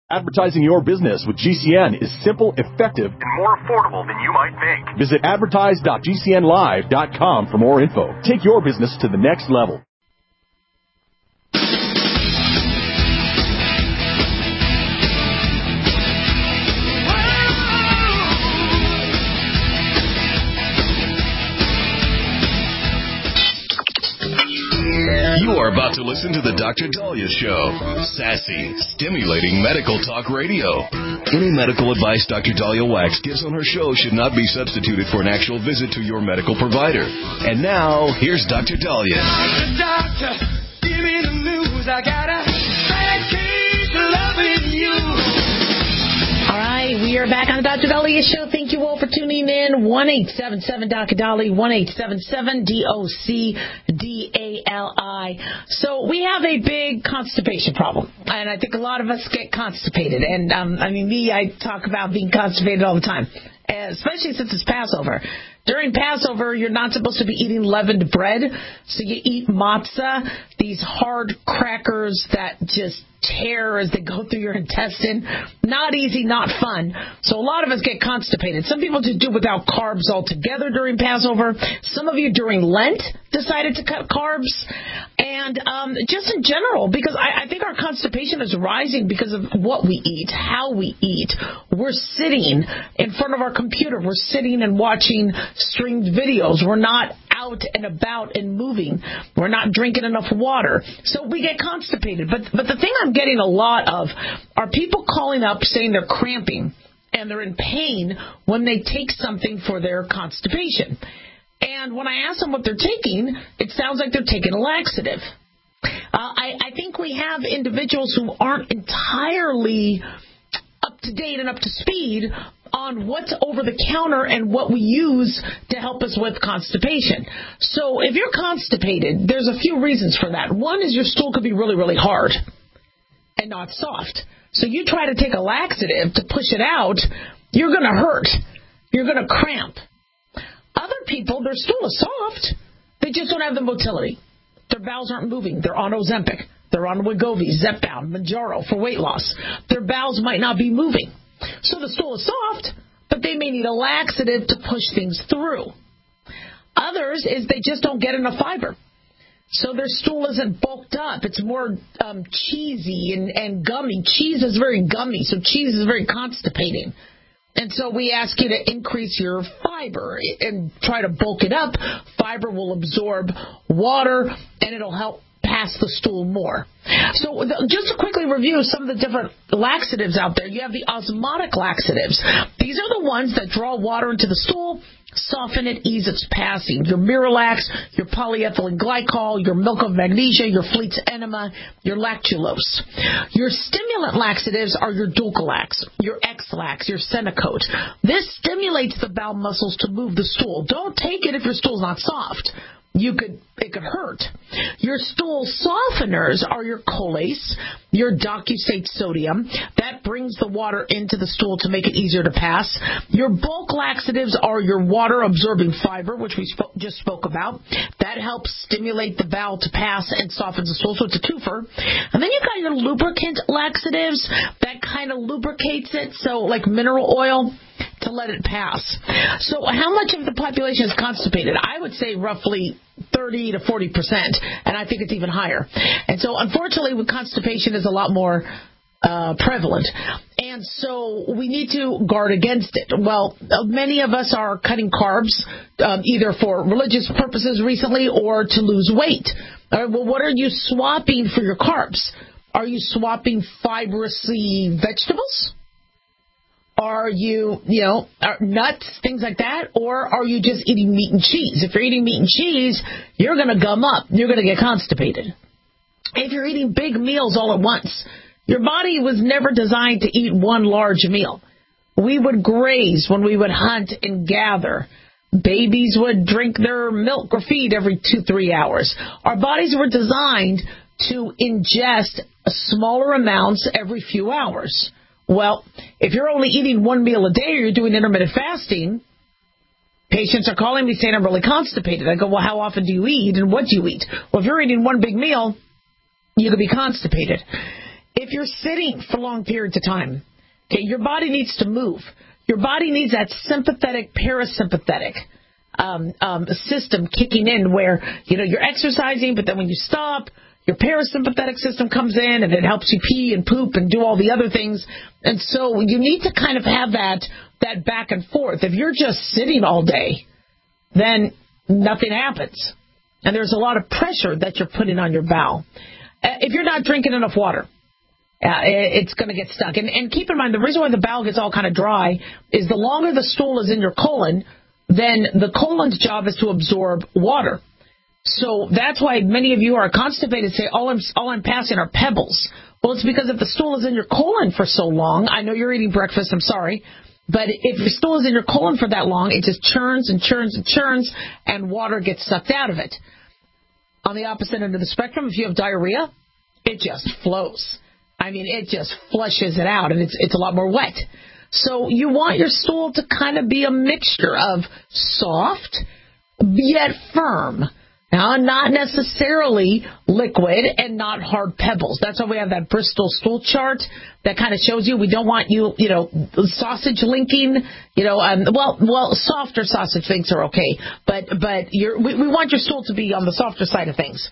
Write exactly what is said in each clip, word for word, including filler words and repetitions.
Advertising your business with G C N is simple, effective, and more affordable than you might think. Visit advertise dot g c n live dot com for more info. Take your business to the next level. You are about to listen to the Doctor Dahlia Show. Sassy, stimulating medical talk radio. Any medical advice Doctor Dahlia Wax gives on her show should not be substituted for an actual visit to your medical provider. And now, here's Doctor Dahlia. Doctor, doctor, give me the news. I got a bad case of loving you. All right, we are back on the Doctor Dahlia Show. Thank you all for tuning in. one eight seven seven Doctor Dahlia, one eight seven seven D O C D A L I. So we have a big constipation problem, and I think a lot of us get constipated. And, um, I mean, me, I talk about being constipated all the time, especially since it's Passover. During Passover, you're not supposed to be eating leavened bread, so you eat matzah, these hard crackers that just tear as they go through your intestine. Not easy, not fun. So a lot of us get constipated. Some people just do without carbs altogether during Passover. Some of you during Lent decided to cut carbs. And um, just in general, because I, I think our constipation is rising because of what we eat, how we eat. We're sitting in front of our computer. We're sitting and watching streamed videos. We're not out and about and moving. We're not drinking enough water. So we get constipated. But but the thing I'm getting a lot of are people calling up saying they're cramping and they're in pain when they take something for their constipation. And when I ask them what they're taking, it sounds like they're taking a laxative. Uh, I, I think we have individuals who aren't entirely up to date and up to speed on what's over the counter and what we use to help us with constipation. So if you're constipated, there's a few reasons for that. One is your stool could be really, really hard and not soft. So you try to take a laxative to push it out, you're going to hurt. You're going to cramp. Other people, their stool is soft. They just don't have the motility. Their bowels aren't moving. They're on Ozempic. They're on Wegovy, Zepbound, Mounjaro for weight loss. Their bowels might not be moving. So the stool is soft, but they may need a laxative to push things through. Others is they just don't get enough fiber. So their stool isn't bulked up. It's more um, cheesy and, and gummy. Cheese is very gummy, so cheese is very constipating. And so we ask you to increase your fiber and try to bulk it up. Fiber will absorb water, and it'll help pass the stool more. So just to quickly review some of the different laxatives out there, you have the osmotic laxatives. These are the ones that draw water into the stool, soften it, ease its passing. Your Miralax, your polyethylene glycol, your milk of magnesia, your Fleet's enema, your lactulose. Your stimulant laxatives are your Dulcolax, your X-Lax, your Senacote. This stimulates the bowel muscles to move the stool. Don't take it if your stool's not soft. You could, it could hurt. Your stool softeners are your Colace, your Docusate sodium. That brings the water into the stool to make it easier to pass. Your bulk laxatives are your water-absorbing fiber, which we sp- just spoke about. That helps stimulate the bowel to pass and softens the stool, so it's a twofer. And then you've got your lubricant laxatives. That kind of lubricates it, so like mineral oil, to let it pass. So how much of the population is constipated? I would say roughly thirty to forty percent, and I think it's even higher. And so unfortunately, with constipation is a lot more uh, prevalent. And so we need to guard against it. Well, many of us are cutting carbs, um, either for religious purposes recently or to lose weight. All right, well, what are you swapping for your carbs? Are you swapping fibrousy vegetables? Are you, you know, nuts, things like that? Or are you just eating meat and cheese? If you're eating meat and cheese, you're going to gum up. You're going to get constipated. If you're eating big meals all at once, your body was never designed to eat one large meal. We would graze when we would hunt and gather. Babies would drink their milk or feed every two, three hours. Our bodies were designed to ingest smaller amounts every few hours. Well, if you're only eating one meal a day or you're doing intermittent fasting, patients are calling me saying I'm really constipated. I go, well, how often do you eat and what do you eat? Well, if you're eating one big meal, you could be constipated. If you're sitting for long periods of time, okay, your body needs to move. Your body needs that sympathetic, parasympathetic um, um, system kicking in where, you know, you're exercising, but then when you stop, your parasympathetic system comes in and it helps you pee and poop and do all the other things. And so you need to kind of have that that back and forth. If you're just sitting all day, then nothing happens. And there's a lot of pressure that you're putting on your bowel. If you're not drinking enough water, Uh, it's going to get stuck. And, and keep in mind, the reason why the bowel gets all kind of dry is the longer the stool is in your colon, then the colon's job is to absorb water. So that's why many of you are constipated, say, all I'm, all I'm passing are pebbles. Well, it's because if the stool is in your colon for so long, I know you're eating breakfast, I'm sorry, but if your stool is in your colon for that long, it just churns and churns and churns, and water gets sucked out of it. On the opposite end of the spectrum, if you have diarrhea, it just flows. I mean, it just flushes it out, and it's it's a lot more wet. So you want your stool to kind of be a mixture of soft yet firm. Now, not necessarily liquid and not hard pebbles. That's why we have that Bristol stool chart that kind of shows you we don't want you, you know, sausage linking, you know, um, well, well, softer sausage links are okay, but but you're, we, we want your stool to be on the softer side of things.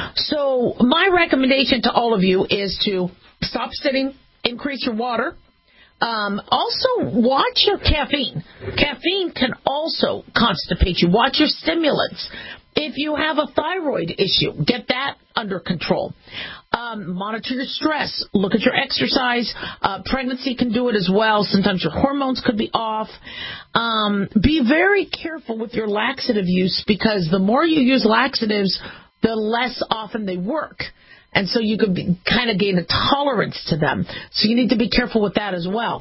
So my recommendation to all of you is to stop sitting, increase your water. Um, also, watch your caffeine. Caffeine can also constipate you. Watch your stimulants. If you have a thyroid issue, get that under control. Um, monitor your stress. Look at your exercise. Uh, pregnancy can do it as well. Sometimes your hormones could be off. Um, be very careful with your laxative use, because the more you use laxatives, the less often they work. And so you could be, kind of gain a tolerance to them. So you need to be careful with that as well.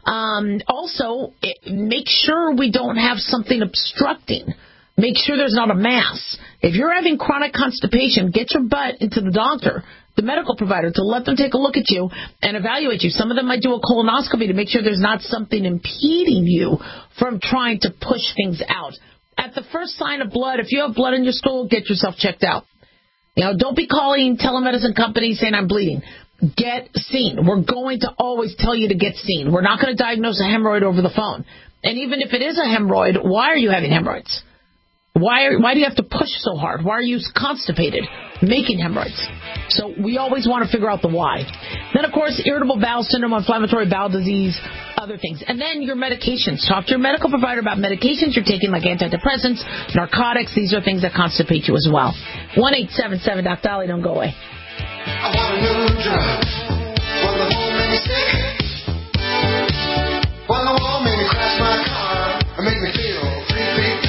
Um, also, it, make sure we don't have something obstructing. Make sure there's not a mass. If you're having chronic constipation, get your butt into the doctor, the medical provider, to let them take a look at you and evaluate you. Some of them might do a colonoscopy to make sure there's not something impeding you from trying to push things out. At the first sign of blood, if you have blood in your stool, get yourself checked out. You know, don't be calling telemedicine companies saying I'm bleeding. Get seen. We're going to always tell you to get seen. We're not going to diagnose a hemorrhoid over the phone. And even if it is a hemorrhoid, why are you having hemorrhoids? Why are, why do you have to push so hard? Why are you constipated, making hemorrhoids? So we always want to figure out the why. Then, of course, irritable bowel syndrome, inflammatory bowel disease, other things. And then your medications. Talk to your medical provider about medications you're taking, like antidepressants, narcotics. These are things that constipate you as well. one eight seven seven Doc Dolly, don't go away. I want a new drug. When the wall made me sick. When the wall made me crash my car and make me feel three feet.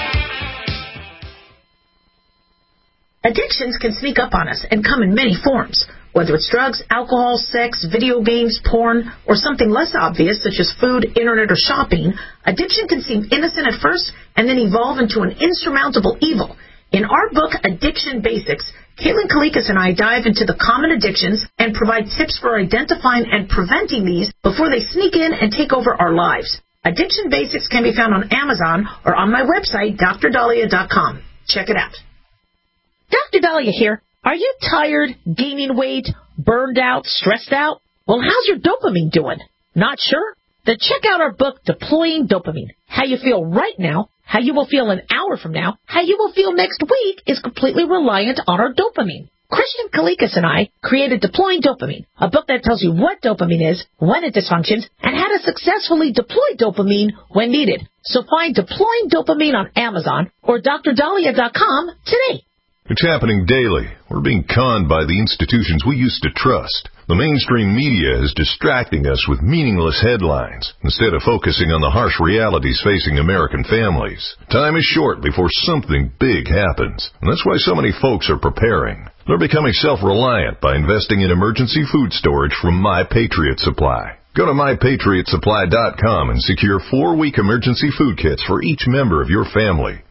Addictions can sneak up on us and come in many forms, whether it's drugs, alcohol, sex, video games, porn, or something less obvious such as food, internet, or shopping. Addiction can seem innocent at first and then evolve into an insurmountable evil. In our book, Addiction Basics, Caitlin Kalikas and I dive into the common addictions and provide tips for identifying and preventing these before they sneak in and take over our lives. Addiction Basics can be found on Amazon or on my website, D R Dahlia dot com. Check it out. Doctor Dahlia here. Are you tired, gaining weight, burned out, stressed out? Well, how's your dopamine doing? Not sure? Then check out our book, Deploying Dopamine. How you feel right now, how you will feel an hour from now, how you will feel next week is completely reliant on our dopamine. Christian Kalikas and I created Deploying Dopamine, a book that tells you what dopamine is, when it dysfunctions, and how to successfully deploy dopamine when needed. So find Deploying Dopamine on Amazon or D R Dahlia dot com today. It's happening daily. We're being conned by the institutions we used to trust. The mainstream media is distracting us with meaningless headlines instead of focusing on the harsh realities facing American families. Time is short before something big happens, and that's why so many folks are preparing. They're becoming self-reliant by investing in emergency food storage from My Patriot Supply. Go to my patriot supply dot com and secure four-week emergency food kits for each member of your family.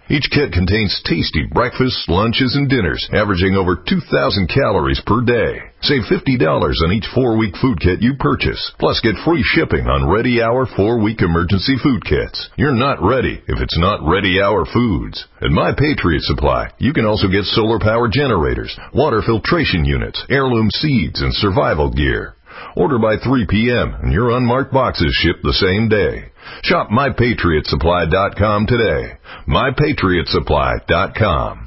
Each kit contains tasty breakfasts, lunches, and dinners, averaging over two thousand calories per day. Save fifty dollars on each four-week food kit you purchase. Plus, get free shipping on Ready Hour four-week emergency food kits. You're not ready if it's not Ready Hour Foods. At My Patriot Supply, you can also get solar power generators, water filtration units, heirloom seeds, and survival gear. Order by three p.m. and your unmarked boxes ship the same day. Shop my patriot supply dot com today. my patriot supply dot com.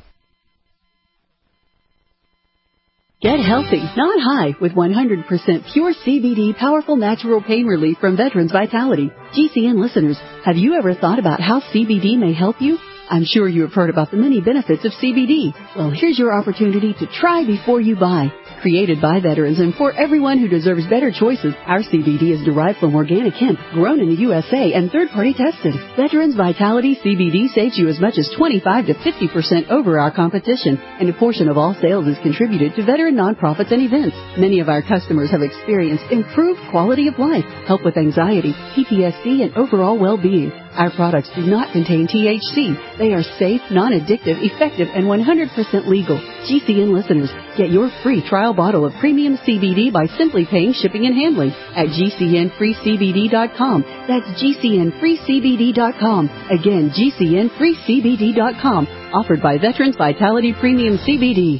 Get healthy, not high, with one hundred percent pure C B D powerful natural pain relief from Veterans Vitality. G C N listeners, have you ever thought about how C B D may help you? I'm sure you have heard about the many benefits of C B D. Well, here's your opportunity to try before you buy. Created by veterans and for everyone who deserves better choices, our C B D is derived from organic hemp, grown in the U S A and third-party tested. Veterans Vitality C B D saves you as much as twenty-five to fifty percent over our competition, and a portion of all sales is contributed to veteran nonprofits and events. Many of our customers have experienced improved quality of life, help with anxiety, P T S D, and overall well-being. Our products do not contain T H C. They are safe, non-addictive, effective, and one hundred percent legal. G C N listeners, get your free trial bottle of premium C B D by simply paying shipping and handling at G C N free C B D dot com. That's G C N free C B D dot com. Again, G C N free C B D dot com. Offered by Veterans Vitality Premium C B D.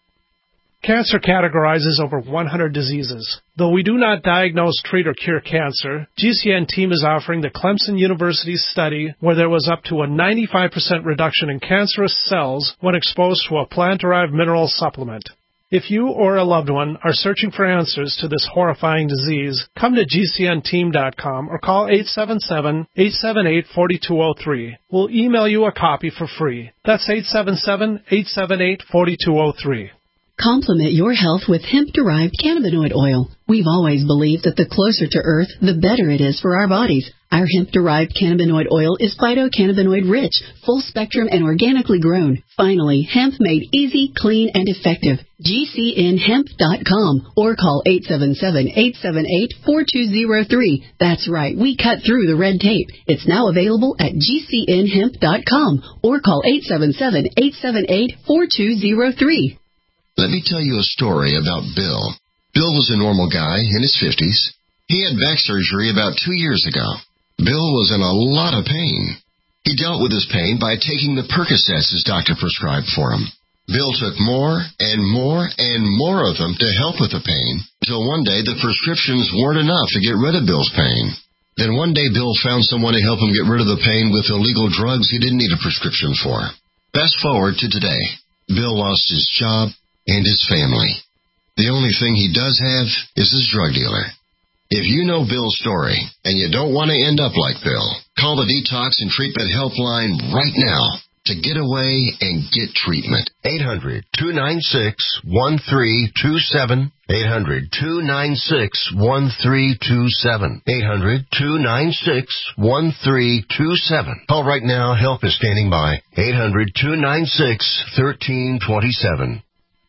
Cancer categorizes over one hundred diseases. Though we do not diagnose, treat, or cure cancer, G C N team is offering the Clemson University study where there was up to a ninety-five percent reduction in cancerous cells when exposed to a plant-derived mineral supplement. If you or a loved one are searching for answers to this horrifying disease, come to G C N team dot com or call eight seven seven, eight seven eight, four two zero three. We'll email you a copy for free. That's eight seven seven, eight seven eight, four two zero three. Complement your health with hemp-derived cannabinoid oil. We've always believed that the closer to Earth, the better it is for our bodies. Our hemp-derived cannabinoid oil is phytocannabinoid-rich, full-spectrum, and organically grown. Finally, hemp made easy, clean, and effective. G C N hemp dot com or call eight seven seven, eight seven eight, four two zero three. That's right, we cut through the red tape. It's now available at G C N hemp dot com or call eight seven seven, eight seven eight, four two zero three. Let me tell you a story about Bill. Bill was a normal guy in his fifties. He had back surgery about two years ago. Bill was in a lot of pain. He dealt with his pain by taking the Percocets his doctor prescribed for him. Bill took more and more and more of them to help with the pain, until one day the prescriptions weren't enough to get rid of Bill's pain. Then one day Bill found someone to help him get rid of the pain with illegal drugs he didn't need a prescription for. Fast forward to today. Bill lost his job and his family. The only thing he does have is his drug dealer. If you know Bill's story and you don't want to end up like Bill, call the Detox and Treatment Helpline right now to get away and get treatment. eight hundred, two nine six, one three two seven. eight hundred, two nine six, one three two seven. eight hundred, two nine six, one three two seven. Call right now. Help is standing by. eight hundred, two nine six, one three two seven.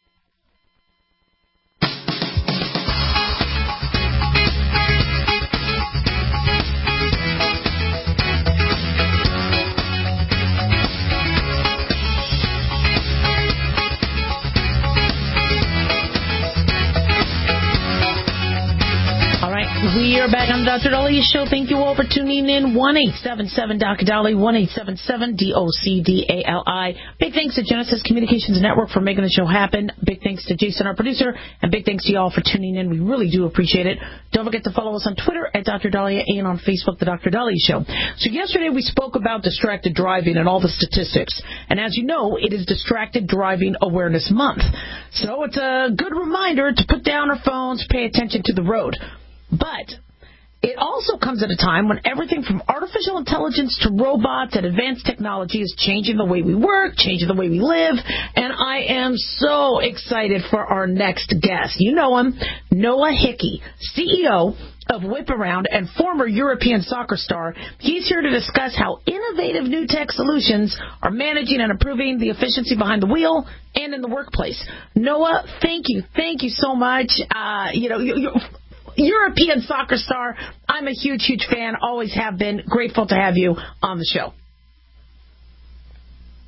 We are back on the Doctor Daliah Show. Thank you all for tuning in. one eight seven seven Doctor Dali, one eight seven seven D O C D A L I. Big thanks to Genesis Communications Network for making the show happen. Big thanks to Jason, our producer, and big thanks to y'all for tuning in. We really do appreciate it. Don't forget to follow us on Twitter at Doctor Daliah and on Facebook, The Doctor Daliah Show. So yesterday we spoke about distracted driving and all the statistics. And as you know, it is Distracted Driving Awareness Month. So it's a good reminder to put down our phones, pay attention to the road. But it also comes at a time when everything from artificial intelligence to robots and advanced technology is changing the way we work, changing the way we live, and I am so excited for our next guest. You know him, Noah Hickey, C E O of Whip Around and former European soccer star. He's here to discuss how innovative new tech solutions are managing and improving the efficiency behind the wheel and in the workplace. Noah, thank you. Thank you so much. Uh, you know, you, you European soccer star. I'm a huge, huge fan. Always have been. Grateful to have you on the show.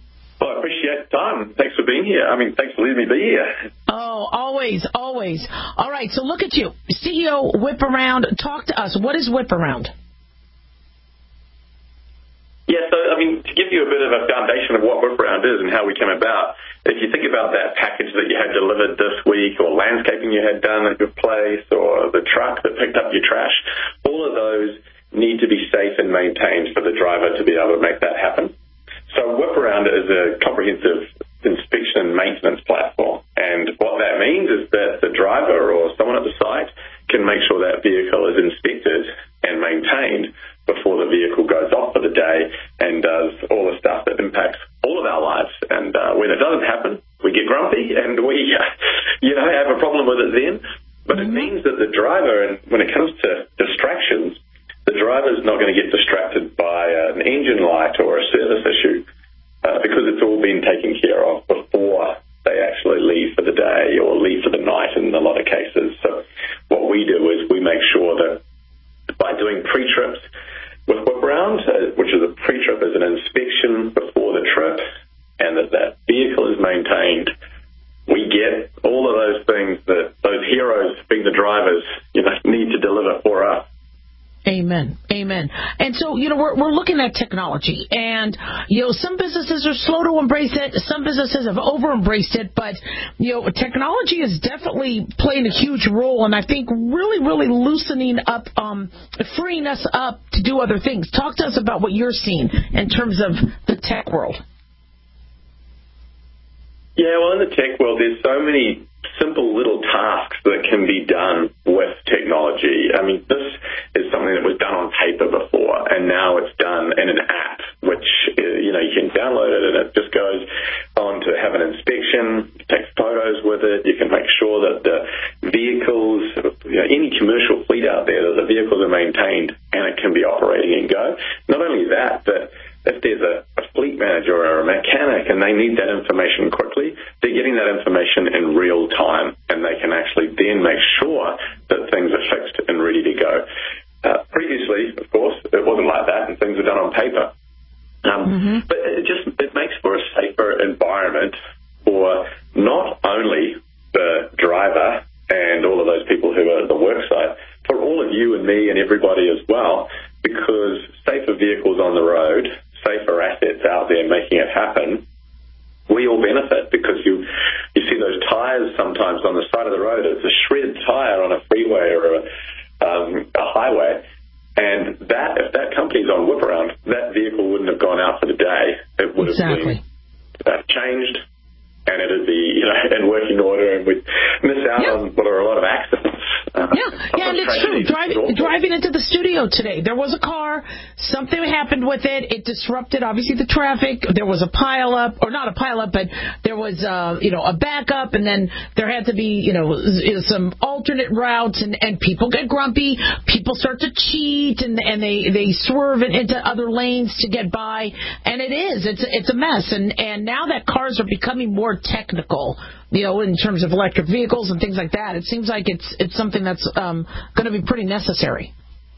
appreciate the time. Thanks for being here. I mean, thanks for letting me be here. Oh, always, always. All right, so look at you. C E O, Whip Around. Talk to us. What is Whip Around? Yeah, so, I mean, to give you a bit of a foundation of what Whip Around is and how we came about, if you think about that package that you had delivered this week, or landscaping you had done at your place, or the truck that picked up your trash, all of those need to be safe and maintained for the driver to be able to make that happen. So Whip Around is a comprehensive inspection and maintenance platform. And what that means is that the driver or someone at the site can make sure that vehicle is inspected and maintained before the vehicle goes off for the day and does all the stuff that impacts all of our lives. And uh, when it doesn't happen, we get grumpy and we, uh, you know, have a problem with it then. But it means that the driver, and when it comes to distractions, the driver's not going to get distracted by an engine light or a service issue uh, because it's all been taken care of before they actually leave for the day or leave for the night in a lot of cases. So what we do is we make sure that by doing pre-trips with Whip Around, uh, which is a pre-trip is an inspection before the trip, and that that vehicle is maintained, we get all of those things that those heroes, being the drivers, you know, need to deliver for us. Amen. Amen. And so, you know, we're we're looking at technology, and, you know, some businesses are slow to embrace it. Some businesses have over-embraced it, but, you know, technology is definitely playing a huge role, and I think really, really loosening up, um, freeing us up to do other things. Talk to us about what you're seeing in terms of the tech world. Yeah, well, in the tech world, there's so many simple little tasks that can be done with technology. I mean, this is something that was done on paper before, and now it's done in an app, which, you know, you can download it, and it just goes on to have an inspection, take photos with it. You can make sure that the vehicles, you know, any commercial fleet out there, that the vehicles are maintained and it can be operating and go. Not only that, but if there's a, a fleet manager or a mechanic and they need that information quickly, they're getting that information in real time, and they can actually then make sure that things are fixed and ready to go. Uh, previously, of course, it wasn't like that, and things were done on paper. Um, mm-hmm. But it just it makes for a safer environment for not only the driver and all of those people who are at the work site, for all of you and me and everybody as well, because safer vehicles on the road, safer assets out there making it happen, we all benefit, because you you see those tires sometimes on the side of the road. It's a shredded tire on a freeway or a, um, a highway, and that if that company's on Whip Around, that vehicle wouldn't have gone out for the day. It would exactly. have been uh, changed, and it would be, you know, in working order, and we'd miss out yeah. on what are a lot of accidents. Uh, yeah, yeah, and it's true. Driving, driving into the studio today, there was a car, something happened with it. It disrupted, obviously, the traffic. There was a pile-up, or not a pile-up, but there was, uh, you know, a backup, and then there had to be, you know, some alternate routes, and, and people get grumpy. People start to cheat, and, and they, they swerve into other lanes to get by, and it is. It's, it's a mess, and, and now that cars are becoming more technical, you know, in terms of electric vehicles and things like that, it seems like it's it's something that's um, going to be pretty necessary.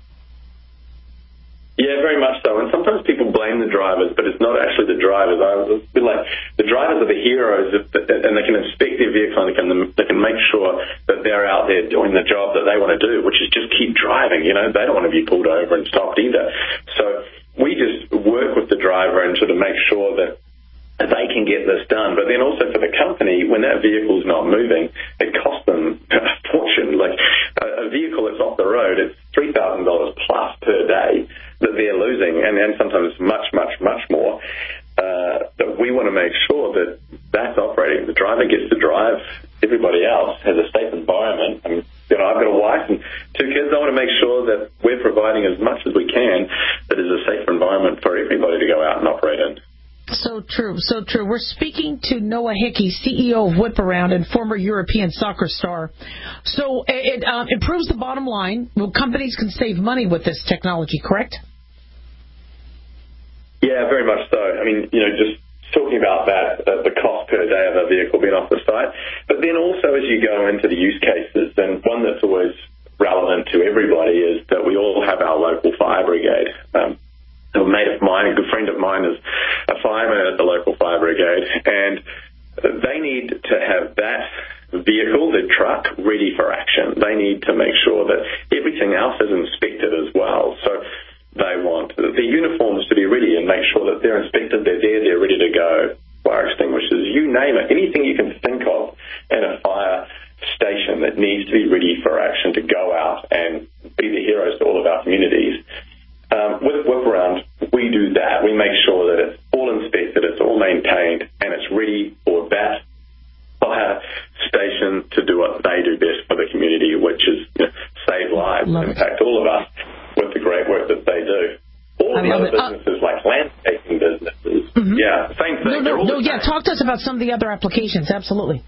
Yeah, very much so. And sometimes people blame the drivers, but it's not actually the drivers. I was a bit like, the drivers are the heroes, and they can inspect their vehicle, and they can, they can make sure that they're out there doing the job that they want to do, which is just keep driving. You know, they don't want to be pulled over and stopped either. So we just work with the driver and sort of make sure that they can get this done. But then also for the company, when that vehicle's not moving, it costs them a fortune. Like a, a vehicle that's off the road, it's three thousand dollars plus per day that they're losing, and, and sometimes much, much, much more. Uh, that we want to make sure that that's operating. The driver gets to drive. Everybody else has a safe environment. I mean, you know, I've got a wife and two kids. I want to make sure that we're providing as much as we can that is a safer environment for everybody to go out and operate in. So true, so true. We're speaking to Noah Hickey, C E O of Whip Around and former European soccer star. So it uh, improves the bottom line. Well, companies can save money with this technology, correct? Yeah, very much so. I mean, you know, just talking about that, uh, the cost per day of a vehicle being off the site. But then also as you go into the use cases, and one that's always relevant to everybody is that we all have our local fire brigade. Um, A mate of mine, a good friend of mine, is a fireman at the local fire brigade, road, and they need to have that vehicle, the truck, ready for action. They need to make sure that everything else is inspected as well. So they want the uniforms to be ready and make sure that they're inspected, they're there, they're ready to go. Fire extinguishers, you name it, anything you can think of in a fire station that needs to be ready for action to go out and be the heroes to all of our communities. Um, with Whiparound, we do that. We make sure that it's all inspected, it's all maintained, and it's ready for that fire station to do what they do best for the community, which is, you know, save lives, Love impact it. all of us with the great work that they do. All I the other it. businesses, uh, like landscaping businesses, mm-hmm. yeah, same thing. No, no, no yeah, talk to us about some of the other applications. Absolutely.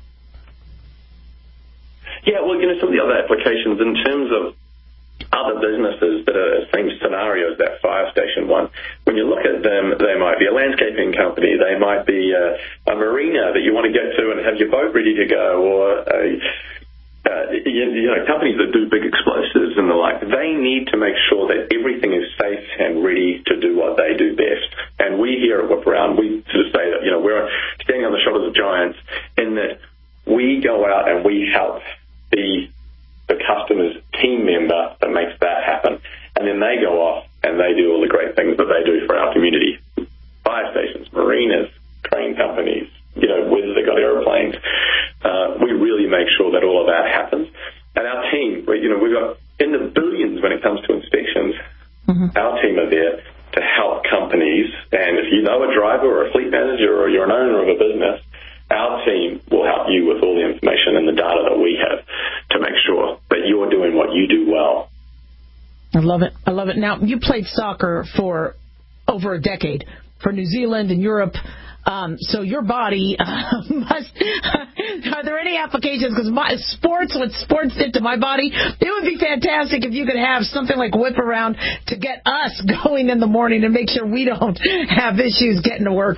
Yeah, well, you know, some of the other applications in terms of other businesses that are the same scenario as that fire station one, when you look at them, they might be a landscaping company, they might be a, a marina that you want to get to and have your boat ready to go, or a, uh, you, you know, companies that do big explosives and the like. They need to make sure that everything is safe and ready to do what they do best. And we here at Whiparound, we sort of say that, you know, we're standing on the shoulders of giants in that we go out and we help the the customer's team member that makes that happen, and then they go off and they do all the great things that they do for our community. Fire stations, marinas, crane companies, you know, whether they've got aeroplanes. Uh, we really make sure that all of that happens. And our team, you know, we've got in the billions when it comes to inspections. Mm-hmm. Our team are there to help companies, and if you know a driver or a fleet manager or you're an owner of a business, our team will help you with all the information and the data that we have to make sure that you're doing what you do well. I love it. I love it. Now, you played soccer for over a decade for New Zealand and Europe. Um, so your body uh, must... Are there any applications? Because my sports, what sports did to my body, it would be fantastic if you could have something like Whiparound to get us going in the morning and make sure we don't have issues getting to work.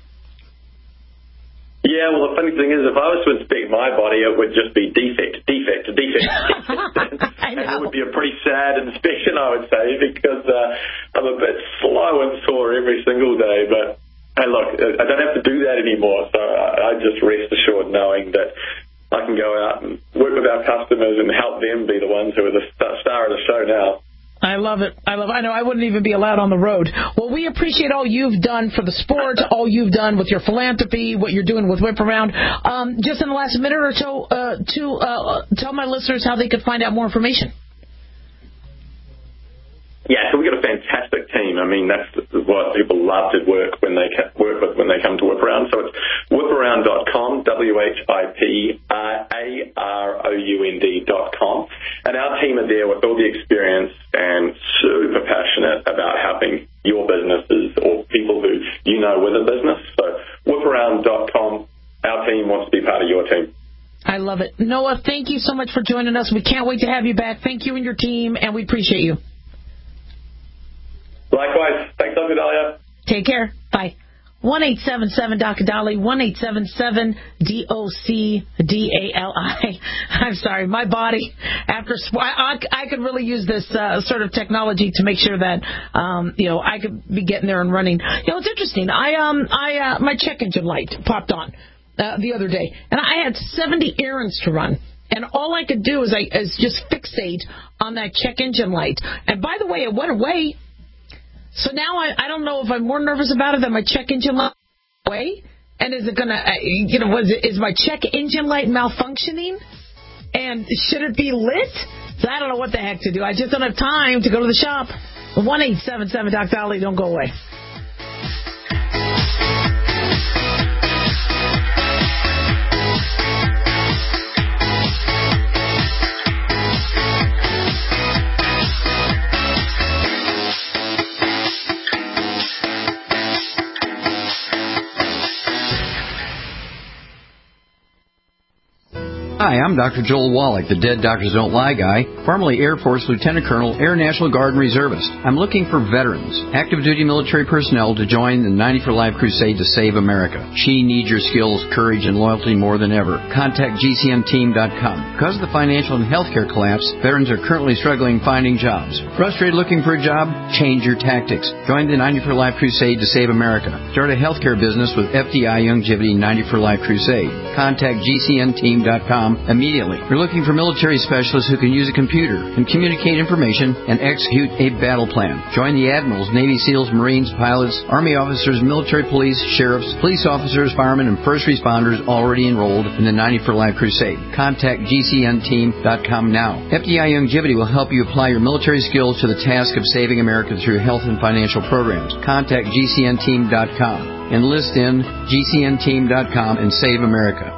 Yeah, well, the funny thing is, if I was to inspect my body, it would just be defect, defect, defect. I know. And it would be a pretty sad inspection, I would say, because uh, I'm a bit slow and sore every single day. But, hey, look, I don't have to do that anymore, so I, I just rest assured knowing that I can go out and work with our customers and help them be the ones who are the star of the show now. I love it. I love it. I know I wouldn't even be allowed on the road. Well, we appreciate all you've done for the sport, all you've done with your philanthropy, what you're doing with Whiparound. Um, just in the last minute or so, uh, to uh, tell my listeners how they could find out more information. Yeah, so we've got a fantastic team. I mean, that's what people love to work when they work with when they come to Whiparound. So it's whiparound dot com, W H I P R A R O U N D dot com. And our team are there with all the experience and super passionate about helping your businesses or people who you know with a business. So whiparound dot com, our team wants to be part of your team. I love it. Noah, thank you so much for joining us. We can't wait to have you back. Thank you and your team, and we appreciate you. Likewise. Thanks, Doctor Dahlia. Take care. Bye. one eight seven seven Doctor Dolly, one eight seven seven D O C D A L I. I'm sorry, my body, after I, I, I could really use this uh, sort of technology to make sure that, um, you know, I could be getting there and running. You know, it's interesting. I, um, I, uh, my check engine light popped on uh, the other day, and I had seventy errands to run. And all I could do is, I, is just fixate on that check engine light. And by the way, it went away. So now I, I don't know if I'm more nervous about it than my check engine light away. And is it going to, uh, you know, was it, is my check engine light malfunctioning? And should it be lit? So I don't know what the heck to do. I just don't have time to go to the shop. one eight seven seven Doctor Dolly, don't go away. Hi, I'm Doctor Joel Wallach, the Dead Doctors Don't Lie guy, formerly Air Force Lieutenant Colonel, Air National Guard Reservist. I'm looking for veterans, active duty military personnel to join the ninety for Life crusade to save America. She needs your skills, courage, and loyalty more than ever. Contact G C N team dot com. Because of the financial and healthcare collapse, veterans are currently struggling finding jobs. Frustrated looking for a job? Change your tactics. Join the ninety for Life crusade to save America. Start a healthcare business with F D I Longevity ninety for Life crusade. Contact G C N team dot com immediately. We're looking for military specialists who can use a computer and communicate information and execute a battle plan. Join the admirals, Navy SEALs, Marines, pilots, Army officers, military police, sheriffs, police officers, firemen, and first responders already enrolled in the ninety for Life crusade. Contact G C N team dot com now. F D I Longevity will help you apply your military skills to the task of saving America through health and financial programs. Contact G C N team dot com. Enlist in G C N team dot com and save America.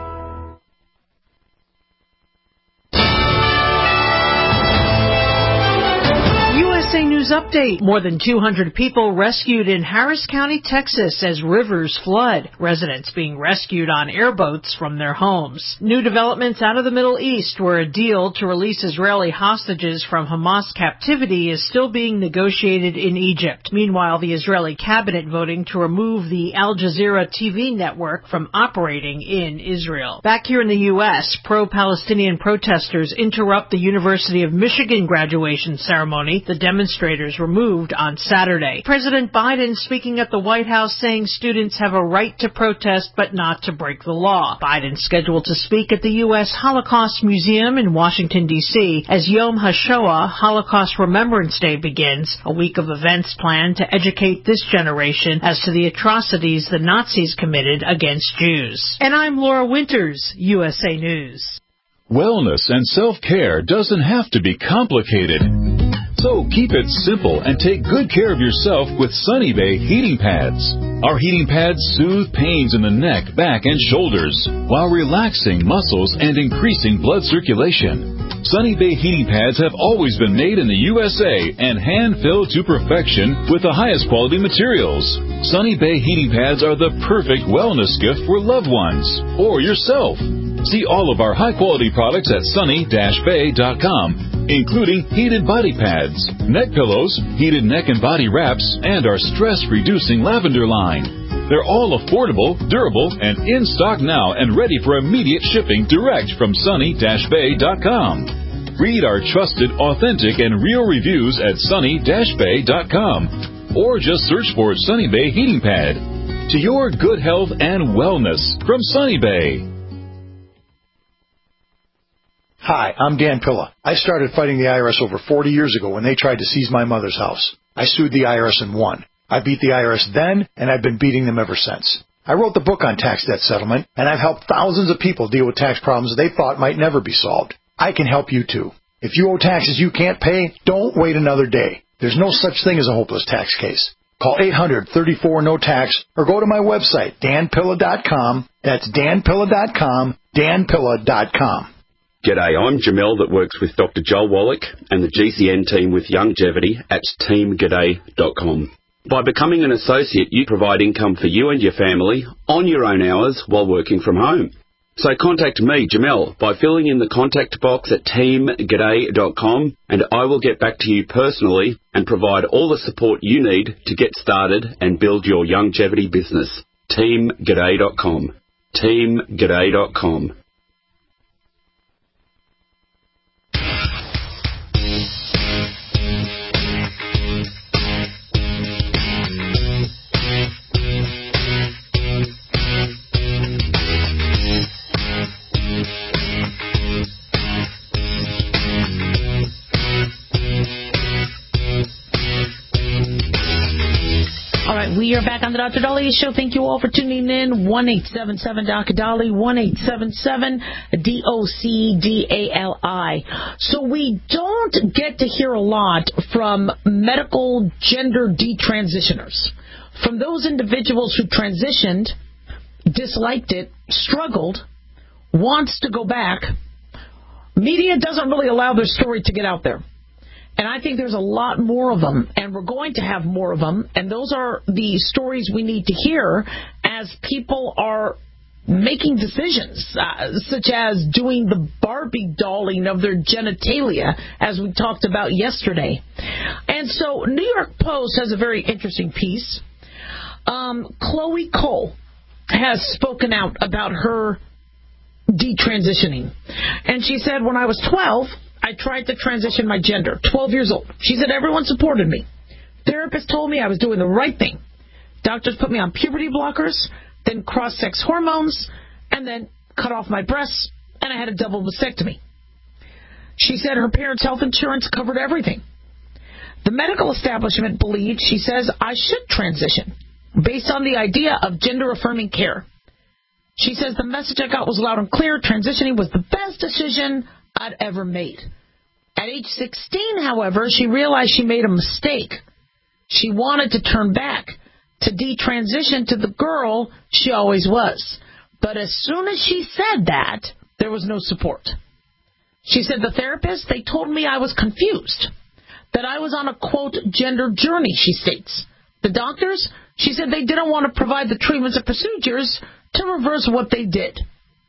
News update. More than two hundred people rescued in Harris County, Texas as rivers flood. Residents being rescued on airboats from their homes. New developments out of the Middle East where a deal to release Israeli hostages from Hamas captivity is still being negotiated in Egypt. Meanwhile, the Israeli cabinet voting to remove the Al Jazeera T V network from operating in Israel. Back here in the U S, pro-Palestinian protesters interrupt the University of Michigan graduation ceremony. The demonstrators were moved on Saturday. President Biden speaking at the White House saying students have a right to protest but not to break the law. Biden scheduled to speak at the U S Holocaust Museum in Washington, D C as Yom HaShoah, Holocaust Remembrance Day, begins, a week of events planned to educate this generation as to the atrocities the Nazis committed against Jews. And I'm Laura Winters, U S A News. Wellness and self-care doesn't have to be complicated. So keep it simple and take good care of yourself with Sunny Bay heating pads. Our heating pads soothe pains in the neck, back, and shoulders while relaxing muscles and increasing blood circulation. Sunny Bay heating pads have always been made in the U S A and hand-filled to perfection with the highest quality materials. Sunny Bay heating pads are the perfect wellness gift for loved ones or yourself. See all of our high-quality products at sunny dash bay dot com, including heated body pads, neck pillows, heated neck and body wraps, and our stress-reducing lavender line. They're all affordable, durable, and in stock now and ready for immediate shipping direct from sunny dash bay dot com. Read our trusted, authentic, and real reviews at sunny dash bay dot com or just search for Sunny Bay Heating Pad. To your good health and wellness from Sunny Bay. Hi, I'm Dan Pilla. I started fighting the I R S over forty years ago when they tried to seize my mother's house. I sued the I R S and won. I beat the I R S then, and I've been beating them ever since. I wrote the book on tax debt settlement, and I've helped thousands of people deal with tax problems they thought might never be solved. I can help you too. If you owe taxes you can't pay, don't wait another day. There's no such thing as a hopeless tax case. Call eight hundred, thirty-four, no tax or go to my website, dan pilla dot com. That's dan pilla dot com, dan pilla dot com. G'day, I'm Jamel that works with Doctor Joel Wallach and the G C N team with Longevity at team g'day dot com. By becoming an associate, you provide income for you and your family on your own hours while working from home. So contact me, Jamel, by filling in the contact box at team g'day dot com, and I will get back to you personally and provide all the support you need to get started and build your longevity business. team g'day dot com. team g'day dot com. We are back on the Doctor Daliah Show. Thank you all for tuning in. one eight seven seven D O C Dali, one eight seven seven D O C D A L I. So we don't get to hear a lot from medical gender detransitioners, from those individuals who transitioned, disliked it, struggled, wants to go back. Media doesn't really allow their story to get out there. And I think there's a lot more of them, and we're going to have more of them, and those are the stories we need to hear as people are making decisions, uh, such as doing the Barbie dolling of their genitalia, as we talked about yesterday. And so New York Post has a very interesting piece. Um, Chloe Cole has spoken out about her detransitioning. And she said, when I was twelve, I tried to transition my gender, twelve years old. She said, everyone supported me. Therapists told me I was doing the right thing. Doctors put me on puberty blockers, then cross-sex hormones, and then cut off my breasts, and I had a double mastectomy. She said her parents' health insurance covered everything. The medical establishment believed, she says, I should transition, based on the idea of gender-affirming care. She says the message I got was loud and clear. Transitioning was the best decision I'd ever made. At age sixteen, however, she realized she made a mistake. She wanted to turn back, to detransition to the girl she always was. But as soon as she said that, there was no support. She said the therapist, they told me I was confused, that I was on a, quote, gender journey, she states. The doctors, she said they didn't want to provide the treatments and procedures to reverse what they did.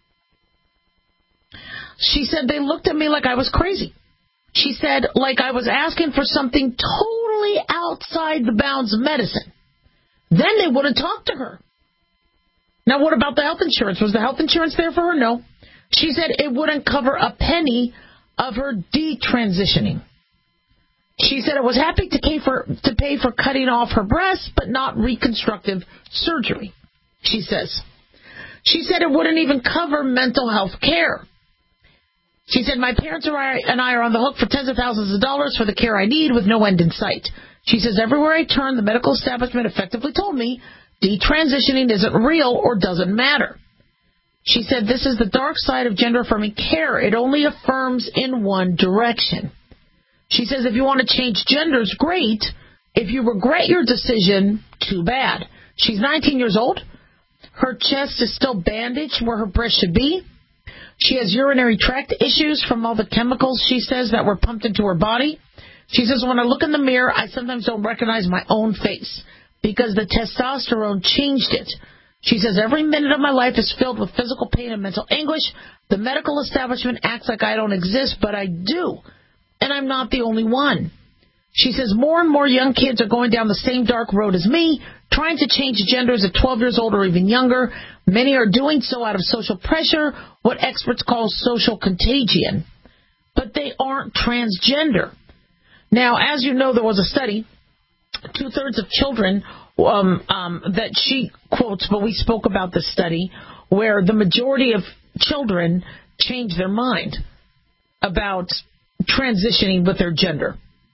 She said they looked at me like I was crazy. She said like I was asking for something totally outside the bounds of medicine. Then they wouldn't talk to her. Now, what about the health insurance? Was the health insurance there for her? No. She said it wouldn't cover a penny of her detransitioning. She said it was happy to pay for to pay for cutting off her breasts, but not reconstructive surgery, she says. She said it wouldn't even cover mental health care. She said, my parents and I are on the hook for tens of thousands of dollars for the care I need with no end in sight. She says, everywhere I turn, the medical establishment effectively told me detransitioning isn't real or doesn't matter. She said, this is the dark side of gender-affirming care. It only affirms in one direction. She says, if you want to change genders, great. If you regret your decision, too bad. She's nineteen years old. Her chest is still bandaged where her breast should be. She has urinary tract issues from all the chemicals, she says, that were pumped into her body. She says, when I look in the mirror, I sometimes don't recognize my own face because the testosterone changed it. She says, every minute of my life is filled with physical pain and mental anguish. The medical establishment acts like I don't exist, but I do. And I'm not the only one. She says, more and more young kids are going down the same dark road as me, trying to change genders at twelve years old or even younger. Many are doing so out of social pressure, what experts call social contagion. But they aren't transgender. Now, as you know, there was a study, two-thirds of children um, um, that she quotes, but we spoke about this study, where the majority of children change their mind about transitioning with their gender.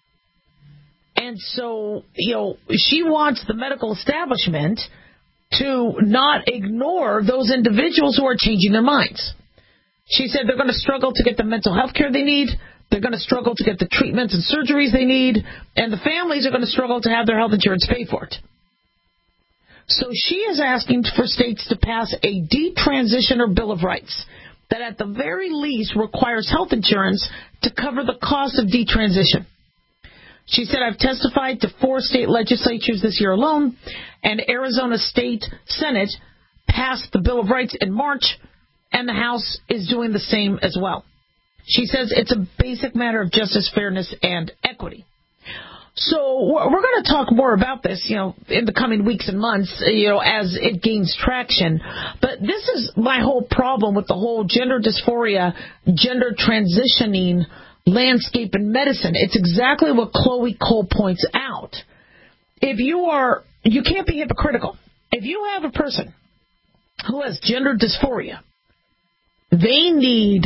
And so, you know, she wants the medical establishment to not ignore those individuals who are changing their minds. She said they're going to struggle to get the mental health care they need. They're going to struggle to get the treatments and surgeries they need. And the families are going to struggle to have their health insurance pay for it. So she is asking for states to pass a detransitioner Bill of Rights that at the very least requires health insurance to cover the cost of detransition. She said, I've testified to four state legislatures this year alone, and Arizona State Senate passed the Bill of Rights in March, and the House is doing the same as well. She says it's a basic matter of justice, fairness, and equity. So we're going to talk more about this, you know, in the coming weeks and months, you know, as it gains traction. But this is my whole problem with the whole gender dysphoria, gender transitioning landscape in medicine. It's exactly what Chloe Cole points out. If you are, you can't be hypocritical. If you have a person who has gender dysphoria, they need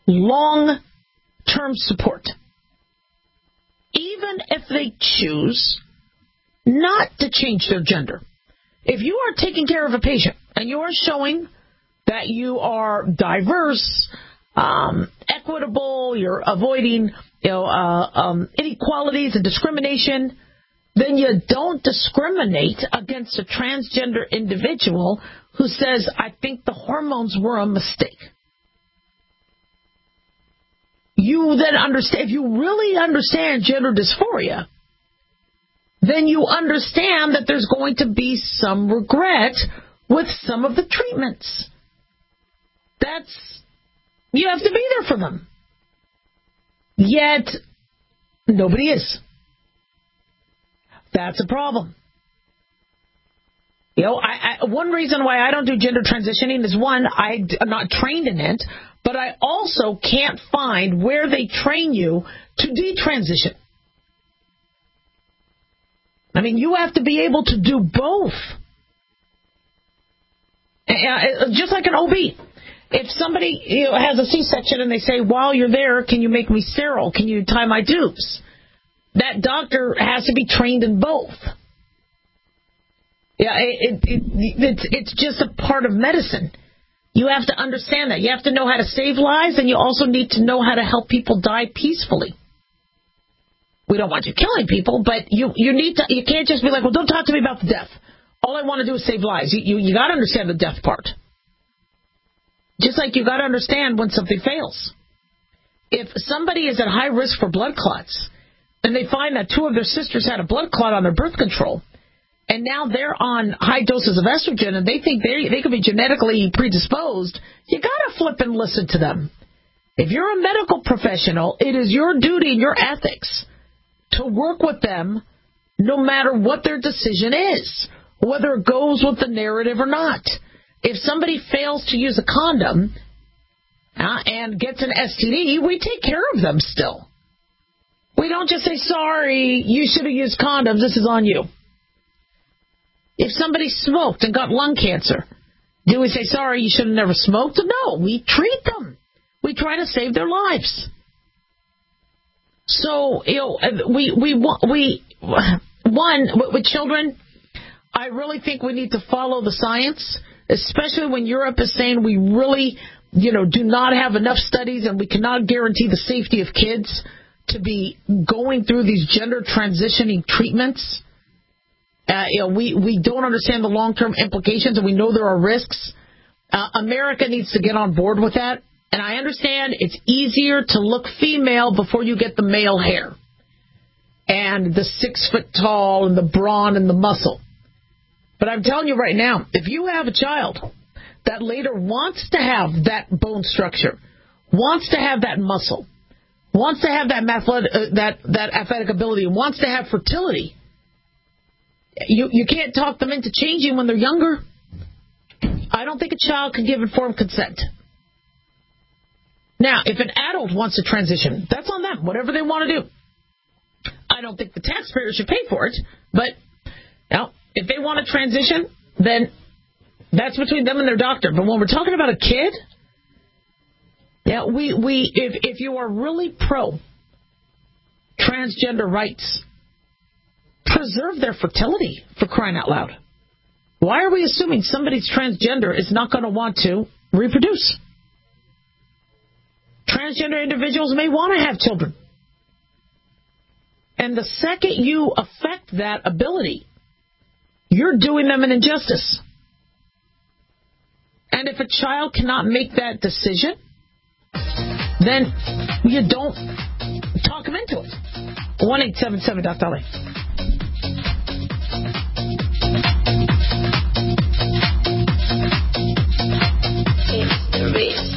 long-term support. Even if they choose not to change their gender. If you are taking care of a patient and you are showing that you are diverse, um, equitable, you're avoiding, you know, uh, um, inequalities and discrimination, then you don't discriminate against a transgender individual who says, I think the hormones were a mistake. You then understand, if you really understand gender dysphoria, then you understand that there's going to be some regret with some of the treatments. That's, you have to be there for them. Yet, nobody is. That's a problem. You know, I, I, one reason why I don't do gender transitioning is, one, I, I'm not trained in it, but I also can't find where they train you to detransition. I mean, you have to be able to do both. Just like an O B. If somebody you know, has a C-section and they say, while you're there, can you make me sterile? Can you tie my tubes? That doctor has to be trained in both. Yeah, it, it, it, it's, it's just a part of medicine. You have to understand that. You have to know how to save lives, and you also need to know how to help people die peacefully. We don't want you killing people, but you, you need to. You can't just be like, well, don't talk to me about the death. All I want to do is save lives. You, you, you got to understand the death part. Just like you got to understand when something fails. If somebody is at high risk for blood clots, and they find that two of their sisters had a blood clot on their birth control, and now they're on high doses of estrogen, and they think they they could be genetically predisposed, you got to flip and listen to them. If you're a medical professional, it is your duty and your ethics to work with them no matter what their decision is, whether it goes with the narrative or not. If somebody fails to use a condom uh, and gets an S T D, we take care of them still. We don't just say, sorry, you should have used condoms, this is on you. If somebody smoked and got lung cancer, do we say, sorry, you should have never smoked? No, we treat them. We try to save their lives. So, you know, we, we, we, one, with children, I really think we need to follow the science, especially when Europe is saying we really, you know, do not have enough studies and we cannot guarantee the safety of kids to be going through these gender transitioning treatments. Uh, you know, we, we don't understand the long-term implications, and we know there are risks. Uh, America needs to get on board with that. And I understand it's easier to look female before you get the male hair and the six foot tall and the brawn and the muscle. But I'm telling you right now, if you have a child that later wants to have that bone structure, wants to have that muscle, wants to have that athletic, uh, that that athletic ability, wants to have fertility, you you can't talk them into changing when they're younger. I don't think a child can give informed consent. Now, if an adult wants to transition, that's on them, whatever they want to do. I don't think the taxpayer should pay for it, but you know, if they want to transition, then that's between them and their doctor. But when we're talking about a kid, yeah, we, we if if you are really pro transgender rights, preserve their fertility, for crying out loud. Why are we assuming somebody's transgender is not going to want to reproduce? Transgender individuals may want to have children. And the second you affect that ability, you're doing them an injustice. And if a child cannot make that decision, then you don't talk them into it. one eight seven seven Doctor Dolly. It's the race.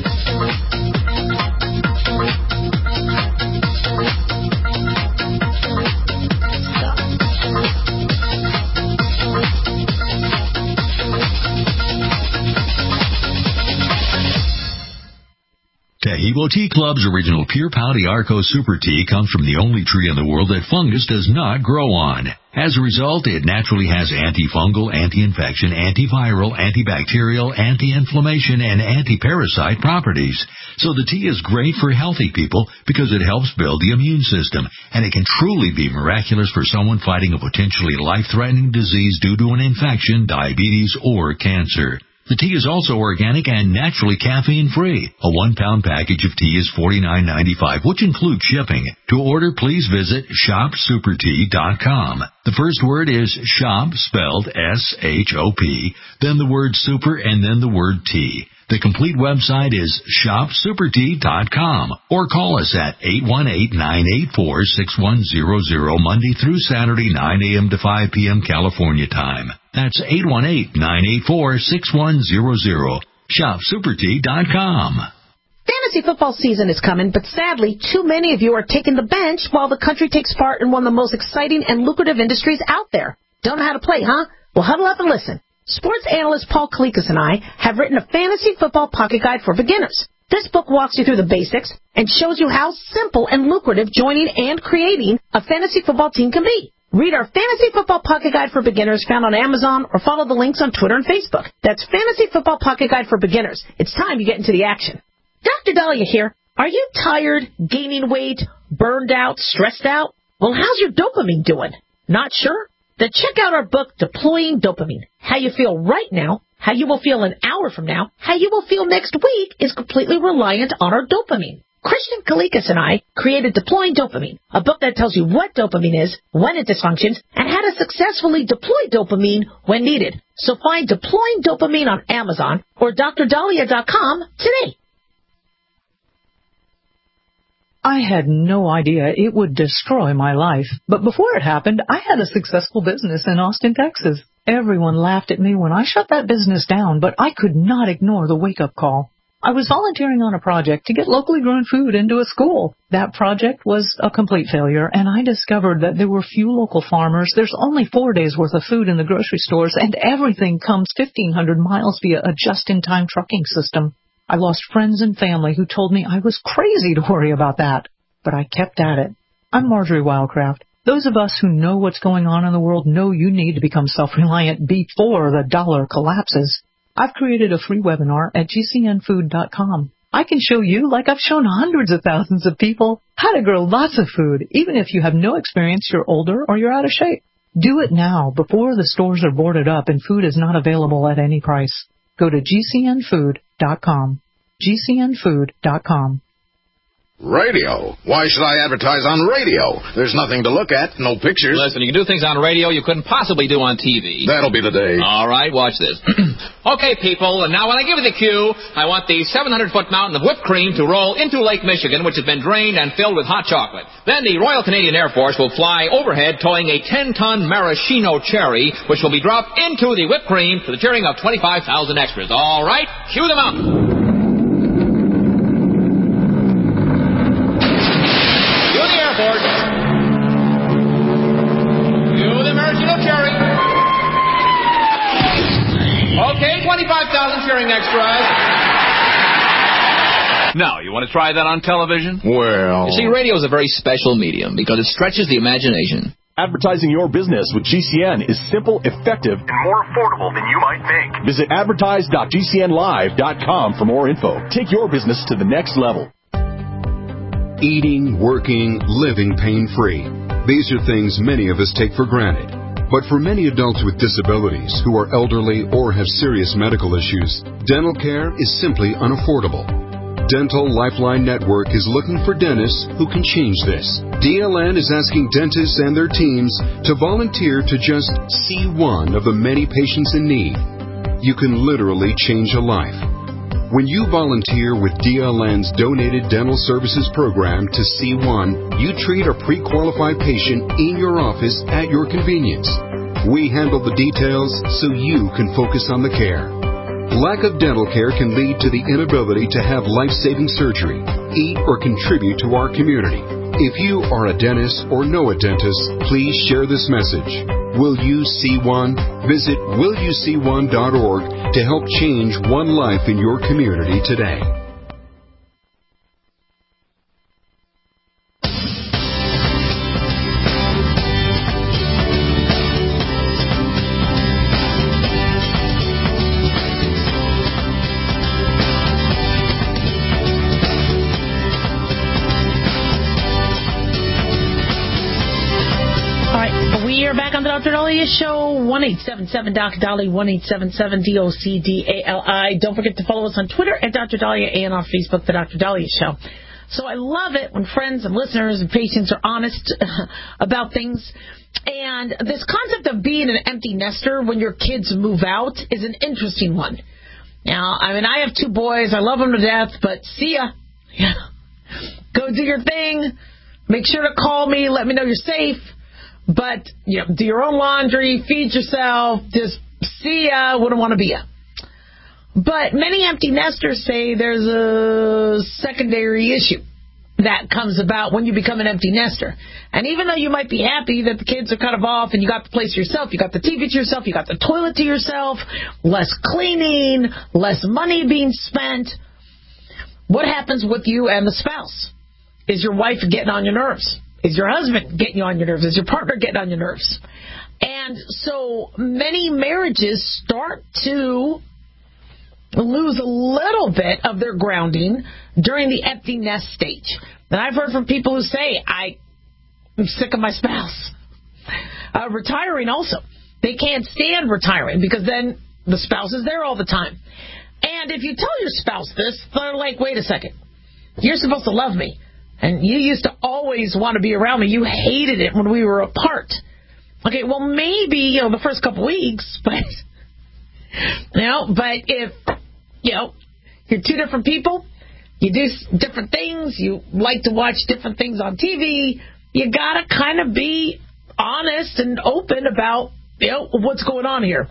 Taheebo Tea Club's original Pure Pouty Arco Super Tea comes from the only tree in the world that fungus does not grow on. As a result, it naturally has antifungal, anti-infection, antiviral, antibacterial, anti-inflammation, and anti-parasite properties. So the tea is great for healthy people because it helps build the immune system, and it can truly be miraculous for someone fighting a potentially life-threatening disease due to an infection, diabetes, or cancer. The tea is also organic and naturally caffeine-free. A one-pound package of tea is forty-nine ninety-five, which includes shipping. To order, please visit shop super tea dot com. The first word is shop, spelled S H O P, then the word super, and then the word tea. The complete website is shop super tea dot com, or call us at eight one eight, nine eight four, six one zero zero Monday through Saturday, nine a.m. to five p.m. California time. That's eight one eight, nine eight four, six one zero zero. shop super tea dot com. Fantasy football season is coming, but sadly, too many of you are taking the bench while the country takes part in one of the most exciting and lucrative industries out there. Don't know how to play, huh? Well, huddle up and listen. Sports analyst Paul Kalikas and I have written a fantasy football pocket guide for beginners. This book walks you through the basics and shows you how simple and lucrative joining and creating a fantasy football team can be. Read our Fantasy Football Pocket Guide for Beginners found on Amazon or follow the links on Twitter and Facebook. That's Fantasy Football Pocket Guide for Beginners. It's time you get into the action. Doctor Dahlia here. Are you tired, gaining weight, burned out, stressed out? Well, how's your dopamine doing? Not sure? Then check out our book, Deploying Dopamine. How you feel right now, how you will feel an hour from now, how you will feel next week is completely reliant on our dopamine. Christian Kalikas and I created Deploying Dopamine, a book that tells you what dopamine is, when it dysfunctions, and how to successfully deploy dopamine when needed. So find Deploying Dopamine on Amazon or D R Dahlia dot com today. I had no idea it would destroy my life. But before it happened, I had a successful business in Austin, Texas. Everyone laughed at me when I shut that business down, but I could not ignore the wake-up call. I was volunteering on a project to get locally grown food into a school. That project was a complete failure, and I discovered that there were few local farmers. There's only four days' worth of food in the grocery stores, and everything comes fifteen hundred miles via a just-in-time trucking system. I lost friends and family who told me I was crazy to worry about that, but I kept at it. I'm Marjorie Wildcraft. Those of us who know what's going on in the world know you need to become self-reliant before the dollar collapses. I've created a free webinar at G C N food dot com. I can show you, like I've shown hundreds of thousands of people, how to grow lots of food, even if you have no experience, you're older, or you're out of shape. Do it now, before the stores are boarded up and food is not available at any price. Go to G C N food dot com. G C N food dot com. Radio? Why should I advertise on radio? There's nothing to look at, no pictures. Listen, you can do things on radio you couldn't possibly do on T V. That'll be the day. All right, watch this. Okay, people, and now when I give you the cue, I want the seven hundred foot mountain of whipped cream to roll into Lake Michigan, which has been drained and filled with hot chocolate. Then the Royal Canadian Air Force will fly overhead towing a ten ton maraschino cherry, which will be dropped into the whipped cream to the cheering of twenty-five thousand extras. All right, cue the mountain. Okay, twenty-five thousand cheering extras. Now, you want to try that on television? Well... You see, radio is a very special medium because it stretches the imagination. Advertising your business with G C N is simple, effective, and more affordable than you might think. Visit advertise dot G C N live dot com for more info. Take your business to the next level. Eating, working, living pain-free. These are things many of us take for granted. But for many adults with disabilities who are elderly or have serious medical issues, dental care is simply unaffordable. Dental Lifeline Network is looking for dentists who can change this. D L N is asking dentists and their teams to volunteer to just see one of the many patients in need. You can literally change a life. When you volunteer with D L N's Donated Dental Services Program to C one, you treat a pre-qualified patient in your office at your convenience. We handle the details so you can focus on the care. Lack of dental care can lead to the inability to have life-saving surgery, eat, or contribute to our community. If you are a dentist or know a dentist, please share this message. Will you see one? Visit will you see one dot org to help change one life in your community today. Doctor Dahlia Show, one eight seven seven Doc Dolly, one eight seven seven D O C D A L I. Don't forget to follow us on Twitter at Doctor Dahlia and on Facebook, The Doctor Dahlia Show. So I love it when friends and listeners and patients are honest about things. And this concept of being an empty nester when your kids move out is an interesting one. Now, I mean, I have two boys. I love them to death, but see ya. Yeah. Go do your thing. Make sure to call me. Let me know you're safe. But, you know, do your own laundry, feed yourself, just see ya, wouldn't want to be ya. But many empty nesters say there's a secondary issue that comes about when you become an empty nester. And even though you might be happy that the kids are kind of off and you got the place to yourself, you got the T V to yourself, you got the toilet to yourself, less cleaning, less money being spent, what happens with you and the spouse? Is your wife getting on your nerves? Is your husband getting you on your nerves? Is your partner getting on your nerves? And so many marriages start to lose a little bit of their grounding during the empty nest stage. And I've heard from people who say, I, I'm sick of my spouse. Uh, retiring also. They can't stand retiring because then the spouse is there all the time. And if you tell your spouse this, they're like, wait a second. You're supposed to love me. And you used to always want to be around me. You hated it when we were apart. Okay, well, maybe, you know, the first couple weeks, but, you know, but if, you know, you're two different people, you do different things, you like to watch different things on T V, you got to kind of be honest and open about, you know, what's going on here.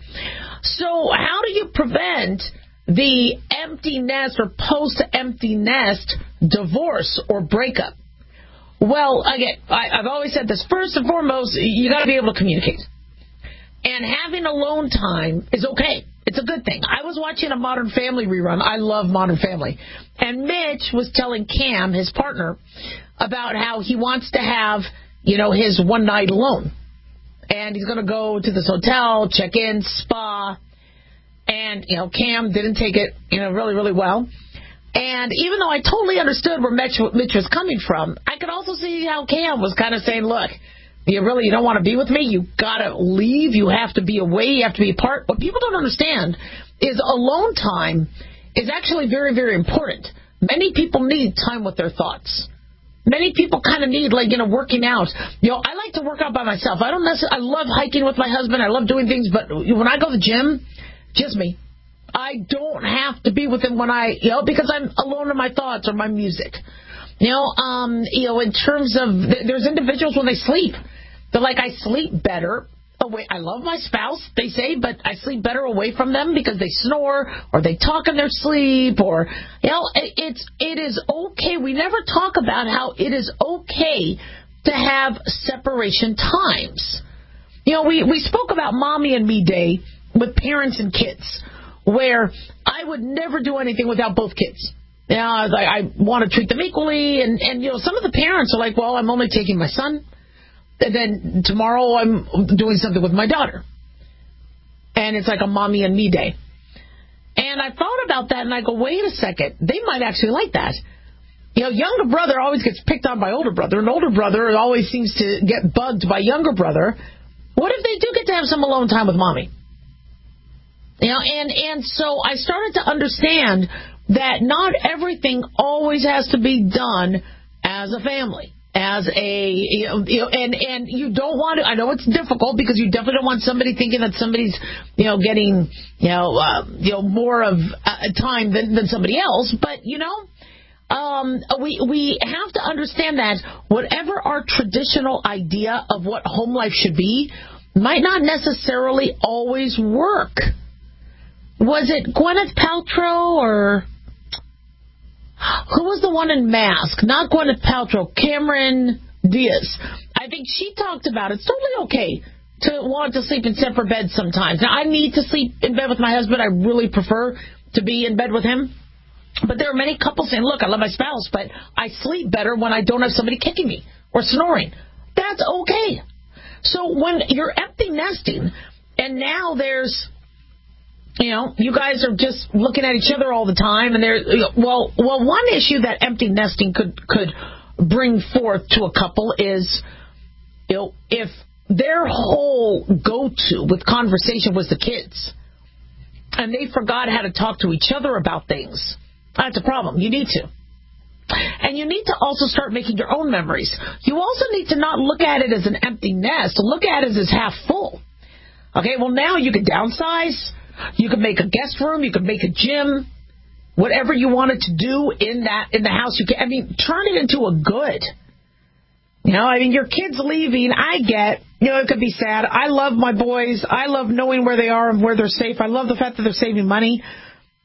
So how do you prevent the empty nest or post-empty nest divorce or breakup? Well, again, I, I've always said this. First and foremost, you got to be able to communicate. And having alone time is okay. It's a good thing. I was watching a Modern Family rerun. I love Modern Family. And Mitch was telling Cam, his partner, about how he wants to have, you know, his one night alone. And he's going to go to this hotel, check in, spa. And, you know, Cam didn't take it, you know, really, really well. And even though I totally understood where Mitch, Mitch was coming from, I could also see how Cam was kind of saying, look, you really you don't want to be with me? You got to leave. You have to be away. You have to be apart. What people don't understand is alone time is actually very, very important. Many people need time with their thoughts. Many people kind of need, like, you know, working out. You know, I like to work out by myself. I don't necessarily, I love hiking with my husband. I love doing things. But when I go to the gym, just me. I don't have to be with him when I, you know, because I'm alone in my thoughts or my music. You know, um, you know, in terms of, there's individuals when they sleep, they're like, I sleep better away. I love my spouse, they say, but I sleep better away from them because they snore or they talk in their sleep or, you know, it's, it is okay. We never talk about how it is okay to have separation times. You know, we, we spoke about Mommy and Me Day with parents and kids, where I would never do anything without both kids. You know, I, I want to treat them equally, and, and, you know, some of the parents are like, well, I'm only taking my son, and then tomorrow I'm doing something with my daughter. And it's like a Mommy and Me Day. And I thought about that, and I go, wait a second, they might actually like that. You know, younger brother always gets picked on by older brother, and older brother always seems to get bugged by younger brother. What if they do get to have some alone time with Mommy? You know, and, and so I started to understand that not everything always has to be done as a family, as a, you know, you know, and, and you don't want to, I know it's difficult because you definitely don't want somebody thinking that somebody's, you know, getting, you know, uh, you know, more of a time than, than somebody else, but, you know, um, we, we have to understand that whatever our traditional idea of what home life should be might not necessarily always work. Was it Gwyneth Paltrow or who was the one in Mask? Not Gwyneth Paltrow, Cameron Diaz. I think she talked about it's totally okay to want to sleep in separate beds sometimes. Now, I need to sleep in bed with my husband. I really prefer to be in bed with him. But there are many couples saying, look, I love my spouse, but I sleep better when I don't have somebody kicking me or snoring. That's okay. So when you're empty nesting and now there's, you know, you guys are just looking at each other all the time, and there. Well, well, one issue that empty nesting could could bring forth to a couple is, you know, if their whole go-to with conversation was the kids, and they forgot how to talk to each other about things. That's a problem. You need to. And you need to also start making your own memories. You also need to not look at it as an empty nest. Look at it as half full. Okay, well, now you can downsize. You can make a guest room. You can make a gym. Whatever you wanted to do in that in the house, you can. I mean, turn it into a good. You know, I mean, your kids leaving, I get, you know, it could be sad. I love my boys. I love knowing where they are and where they're safe. I love the fact that they're saving money.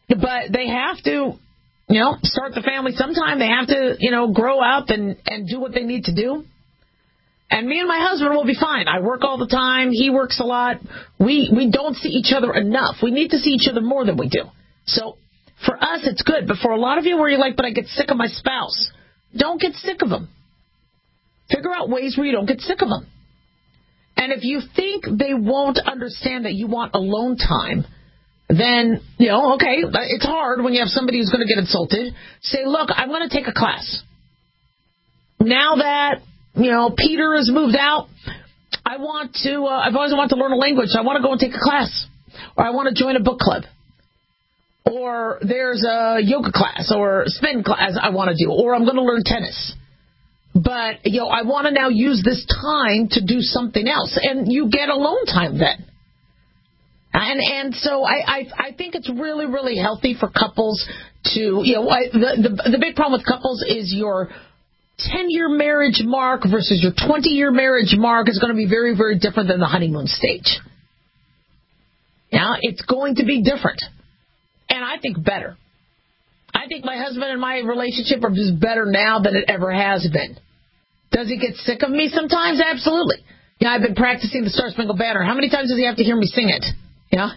But they have to, you know, start the family sometime. They have to, you know, grow up and, and do what they need to do. And me and my husband will be fine. I work all the time. He works a lot. We we don't see each other enough. We need to see each other more than we do. So for us, it's good. But for a lot of you where you're like, but I get sick of my spouse, don't get sick of them. Figure out ways where you don't get sick of them. And if you think they won't understand that you want alone time, then, you know, okay, it's hard when you have somebody who's going to get insulted. Say, look, I'm going to take a class. Now that, you know, Peter has moved out, I want to, uh, I've always wanted to learn a language. I want to go and take a class. Or I want to join a book club. Or there's a yoga class or spin class I want to do. Or I'm going to learn tennis. But, you know, I want to now use this time to do something else. And you get alone time then. And and so I, I I think it's really, really healthy for couples to, you know, I, the, the the big problem with couples is your ten-year marriage mark versus your twenty-year marriage mark is going to be very, very different than the honeymoon stage. Now, it's going to be different. And I think better. I think my husband and my relationship are just better now than it ever has been. Does he get sick of me sometimes? Absolutely. You know, I've been practicing the Star Spangled Banner. How many times does he have to hear me sing it? You know?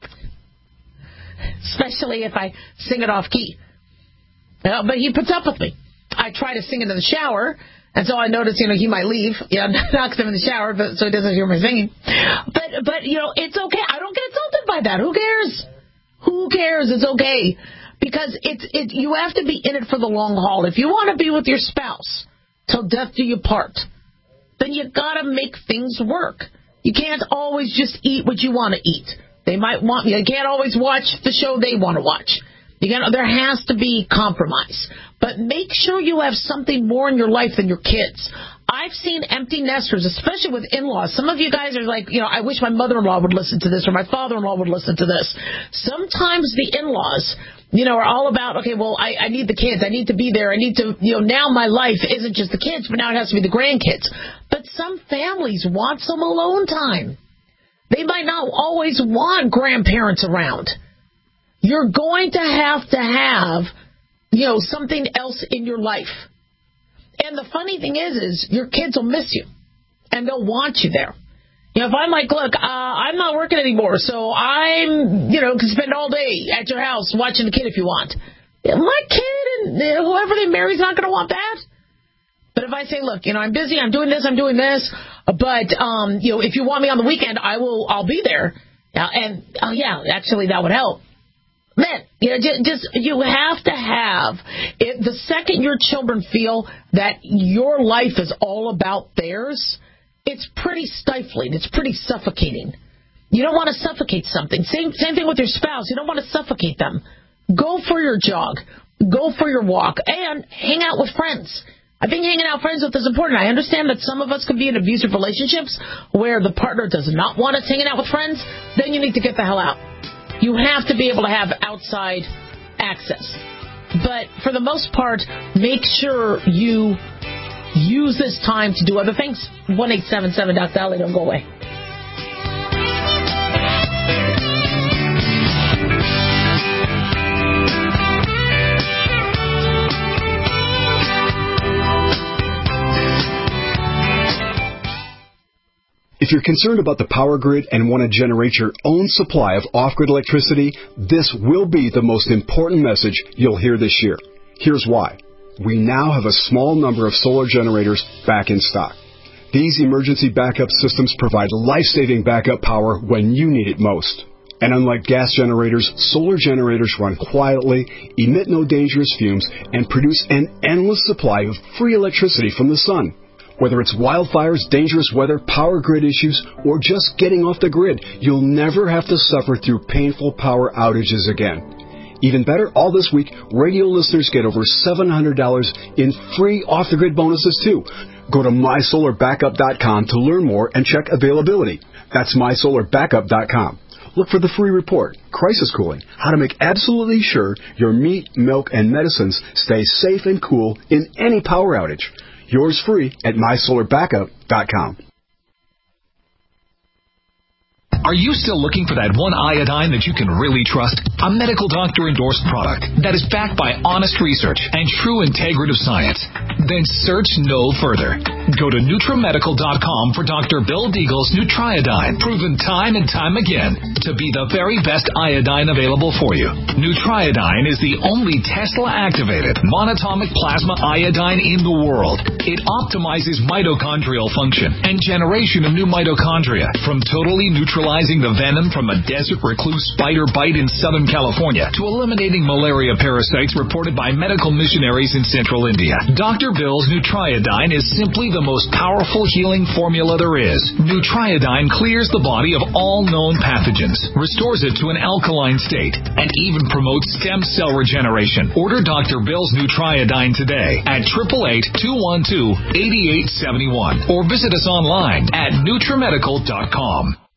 Especially if I sing it off key. You know, but he puts up with me. I try to sing it in the shower, and so I notice, you know, he might leave. You know, knocks him in the shower, but so he doesn't hear me singing. But, but you know, it's okay. I don't get insulted by that. Who cares? Who cares? It's okay. Because it's it. You have to be in it for the long haul. If you want to be with your spouse till death do you part, then you got to make things work. You can't always just eat what you want to eat. They might want you can't always watch the show they want to watch. You got there has to be compromise. But make sure you have something more in your life than your kids. I've seen empty nesters, especially with in-laws. Some of you guys are like, you know, I wish my mother-in-law would listen to this or my father-in-law would listen to this. Sometimes the in-laws, you know, are all about, okay, well, I, I need the kids. I need to be there. I need to, you know, now my life isn't just the kids, but now it has to be the grandkids. But some families want some alone time. They might not always want grandparents around. You're going to have to have, you know, something else in your life. And the funny thing is, is your kids will miss you, and they'll want you there. You know, if I'm like, look, uh, I'm not working anymore, so I'm, you know, can spend all day at your house watching the kid if you want. My kid and whoever they marry is not going to want that. But if I say, look, you know, I'm busy, I'm doing this, I'm doing this, but, um, you know, if you want me on the weekend, I will, I'll be there. Yeah, and, oh, yeah, actually, that would help. Man, you know, just, just you have to have it, the second your children feel that your life is all about theirs, it's pretty stifling. It's pretty suffocating. You don't want to suffocate something. Same same thing with your spouse. You don't want to suffocate them. Go for your jog. Go for your walk. And hang out with friends. I think hanging out with friends is important. I understand that some of us can be in abusive relationships where the partner does not want us hanging out with friends. Then you need to get the hell out. You have to be able to have outside access. But for the most part, make sure you use this time to do other things. one eight seven seven Doc Dolly, don't go away. If you're concerned about the power grid and want to generate your own supply of off-grid electricity, this will be the most important message you'll hear this year. Here's why. We now have a small number of solar generators back in stock. These emergency backup systems provide life-saving backup power when you need it most. And unlike gas generators, solar generators run quietly, emit no dangerous fumes, and produce an endless supply of free electricity from the sun. Whether it's wildfires, dangerous weather, power grid issues, or just getting off the grid, you'll never have to suffer through painful power outages again. Even better, all this week, radio listeners get over seven hundred dollars in free off-the-grid bonuses, too. Go to my solar backup dot com to learn more and check availability. That's my solar backup dot com. Look for the free report, Crisis Cooling, how to make absolutely sure your meat, milk, and medicines stay safe and cool in any power outage. Yours free at my solar backup dot com. Are you still looking for that one iodine that you can really trust? A medical doctor-endorsed product that is backed by honest research and true integrative science? Then search no further. Go to Nutramedical dot com for Doctor Bill Deagle's Nutriodine, proven time and time again to be the very best iodine available for you. Nutriodine is the only Tesla-activated monatomic plasma iodine in the world. It optimizes mitochondrial function and generation of new mitochondria, from totally neutralizing the venom from a desert recluse spider bite in Southern California to eliminating malaria parasites reported by medical missionaries in central India. Doctor Bill's Nutriodine is simply the most powerful healing formula there is. Nutriodine clears the body of all known pathogens, restores it to an alkaline state, and even promotes stem cell regeneration. Order Doctor Bill's Nutriodine today at eight eight eight, two one two, eight eight seven one or visit us online at Nutramedical dot com.